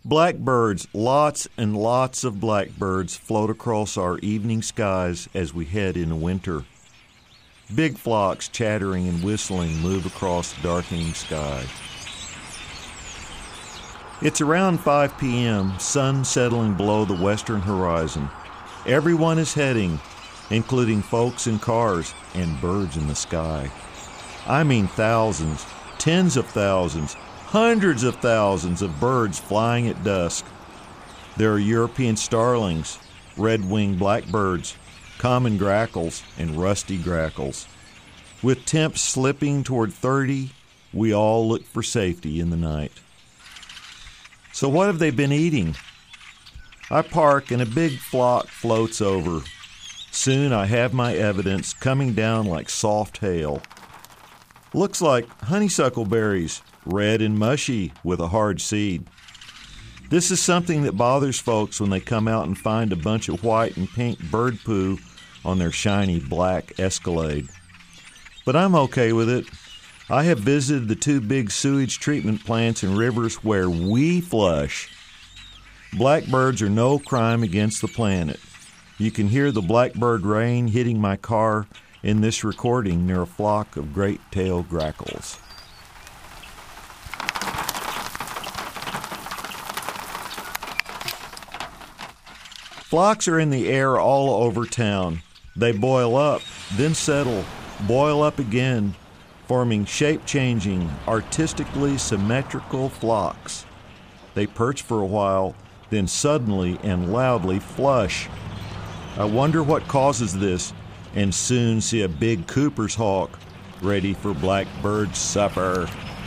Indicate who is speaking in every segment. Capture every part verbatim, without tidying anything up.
Speaker 1: Blackbirds, lots and lots of blackbirds float across our evening skies as we head into winter. Big flocks chattering and whistling move across the darkening sky. It's around five p.m., sun settling below the western horizon. Everyone is heading, including folks in cars and birds in the sky. I mean thousands, tens of thousands, hundreds of thousands of birds flying at dusk. There are European starlings, red-winged blackbirds, common grackles, and rusty grackles. With temps slipping toward thirty, we all look for safety in the night. So what have they been eating? I park and a big flock floats over. Soon I have my evidence coming down like soft hail. Looks like honeysuckle berries, red and mushy with a hard seed. This is something that bothers folks when they come out and find a bunch of white and pink bird poo on their shiny black Escalade. But I'm okay with it. I have visited the two big sewage treatment plants and rivers where we flush. Blackbirds are no crime against the planet. You can hear the blackbird rain hitting my car in this recording near a flock of great-tailed grackles. Flocks are in the air all over town. They boil up, then settle, boil up again, forming shape-changing, artistically symmetrical flocks. They perch for a while, then suddenly and loudly flush. I wonder what causes this, and soon see a big Cooper's hawk ready for blackbird supper.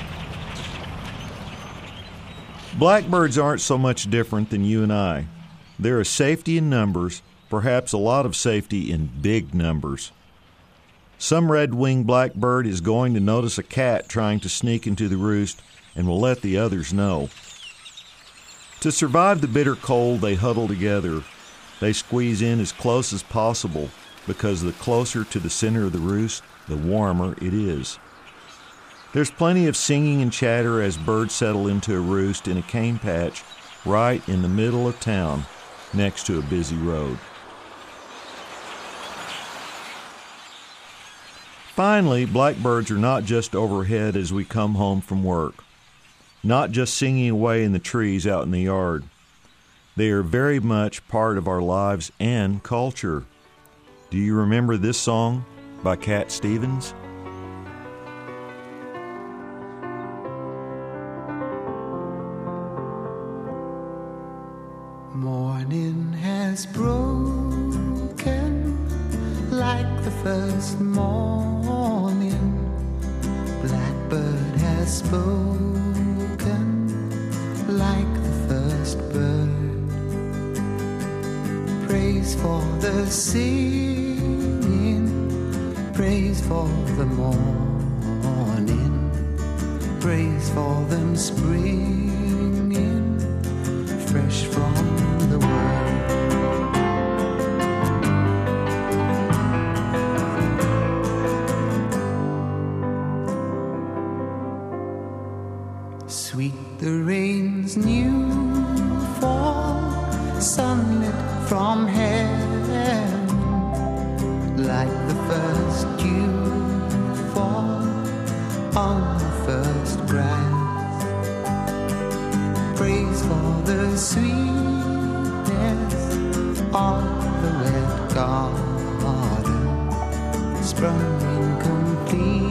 Speaker 1: Blackbirds aren't so much different than you and I. There is safety in numbers, perhaps a lot of safety in big numbers. Some red-winged blackbird is going to notice a cat trying to sneak into the roost and will let the others know. To survive the bitter cold, they huddle together. They squeeze in as close as possible because the closer to the center of the roost, the warmer it is. There's plenty of singing and chatter as birds settle into a roost in a cane patch right in the middle of town next to a busy road. Finally, blackbirds are not just overhead as we come home from work, not just singing away in the trees out in the yard. They are very much part of our lives and culture. Do you remember this song by Cat Stevens?
Speaker 2: Morning has broken like the first morning. Blackbird has spoken like the first bird. Praise for the singing, praise for the morning, praise for them springing fresh from the world. Sweet the rain's new fall, sunlit from heaven, like the first dew fall on the first grass. Praise for the sweetness of the wet garden, sprung in complete